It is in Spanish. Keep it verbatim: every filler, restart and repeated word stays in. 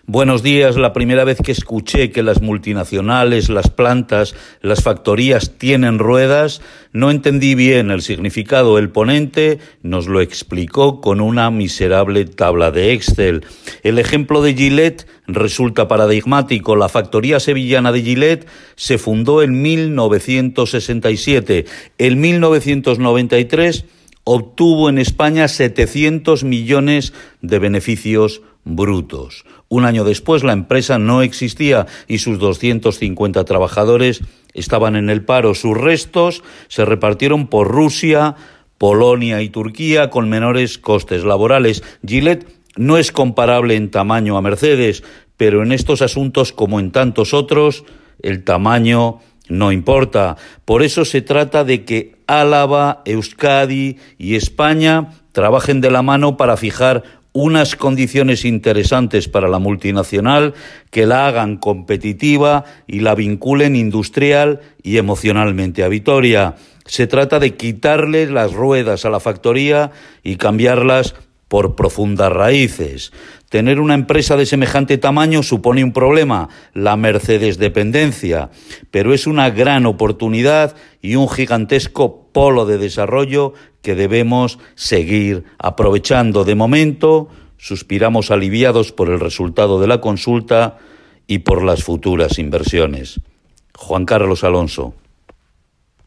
Buenos días. La primera vez que escuché que las multinacionales, las plantas, las factorías tienen ruedas, no entendí bien el significado. El ponente nos lo explicó con una miserable tabla de Excel. El ejemplo de Gillette resulta paradigmático. La factoría sevillana de Gillette se fundó en mil novecientos sesenta y siete. En mil novecientos noventa y tres obtuvo en España setecientos millones de beneficios brutos. Un año después la empresa no existía y sus doscientos cincuenta trabajadores estaban en el paro. Sus restos se repartieron por Rusia, Polonia y Turquía con menores costes laborales. Gillette no es comparable en tamaño a Mercedes, pero en estos asuntos, como en tantos otros, el tamaño no importa. Por eso se trata de que Álava, Euskadi y España trabajen de la mano para fijar unas condiciones interesantes para la multinacional que la hagan competitiva y la vinculen industrial y emocionalmente a Vitoria. Se trata de quitarle las ruedas a la factoría y cambiarlas por profundas raíces. Tener una empresa de semejante tamaño supone un problema, la Mercedes dependencia, pero es una gran oportunidad y un gigantesco polo de desarrollo que debemos seguir aprovechando. De momento, suspiramos aliviados por el resultado de la consulta y por las futuras inversiones. Juan Carlos Alonso.